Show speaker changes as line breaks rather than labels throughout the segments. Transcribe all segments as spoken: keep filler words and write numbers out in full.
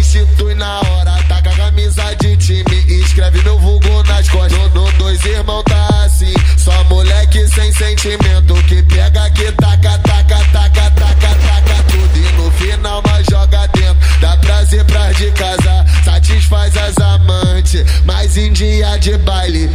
substitui na hora. Tá com a camisa de time, escreve meu vulgo nas costas. No, no dois irmão tá assim, só moleque sem sentimento. Que pega, que taca, taca, taca, taca, taca tudo. E no final nós joga dentro, dá prazer pras de casa. Satisfaz as amantes, mas em dia de baile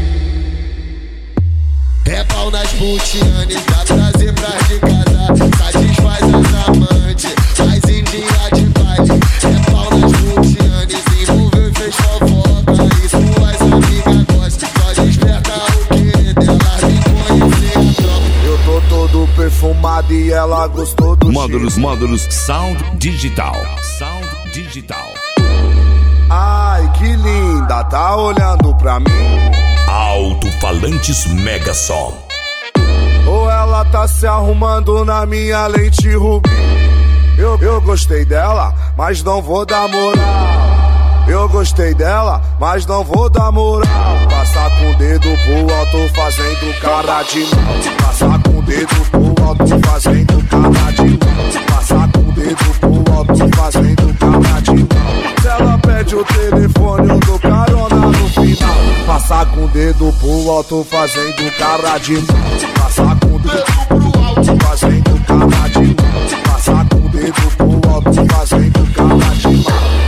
é pau nas putianes, dá prazer pras de casa. Satisfaz as amantes, mas em dia de baile é pau nas putianes. Envolveu e fez fofoca, e suas amigas gostam. Só desperta o querer delas me conhecer a tropa.
Eu tô todo perfumado e ela gostou do
Módulos,
cheiro.
módulos Sound Digital. Sound Digital.
Ai, que linda, tá olhando pra mim.
Alto-falantes Megasom.
Ou ela tá se arrumando na minha lente rubi. Eu, eu gostei dela, mas não vou dar moral. Eu gostei dela, mas não vou dar moral. Passar com o dedo pro alto fazendo cara de mal. Passar com o dedo pro alto fazendo cara de mal. Passar com o dedo pro alto fazendo cara de mal. Se ela pede o telefone, eu dou carona no final. Passar com o dedo pro alto fazendo cara de mal. Passar com o dedo pro alto fazendo cara de mal. Passar com o dedo pro alto fazendo cara de mal.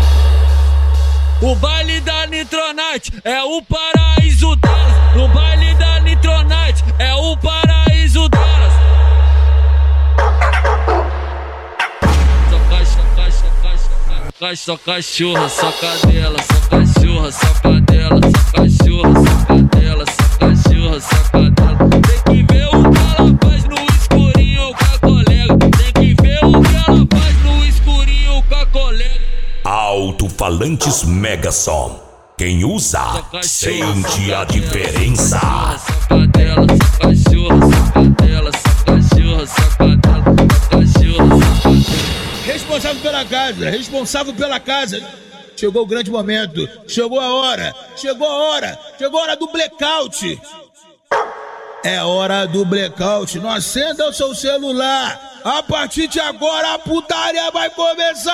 O baile da Nitronite é o paraíso delas. No baile da Nitronite é o paraíso delas. Só cachorra, só cachorra, só cachorra, só cadela, só cachorra, só cadela, só cachorra, só cadela, só cachorra, só cadela. Tem que ver o que ela faz no escurinho com a colega. Tem que ver o que ela faz no escurinho com a colega.
Alto-falantes Megasom. Quem usa, sente a diferença.
Só cadela, só cachorra, só cadela, só cachorra, só cadela, só cachorra, só cadela.
Responsável pela casa, responsável pela casa. Chegou o grande momento, chegou a hora, chegou a hora, chegou a hora do blackout. É hora do blackout, não acenda o seu celular. A partir de agora a putaria vai começar.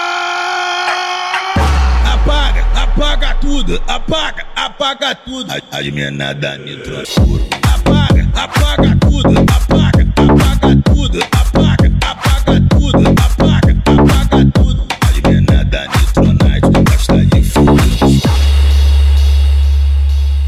Apaga, apaga tudo, apaga, apaga tudo. As meninas da Nitro. Apaga, apaga tudo.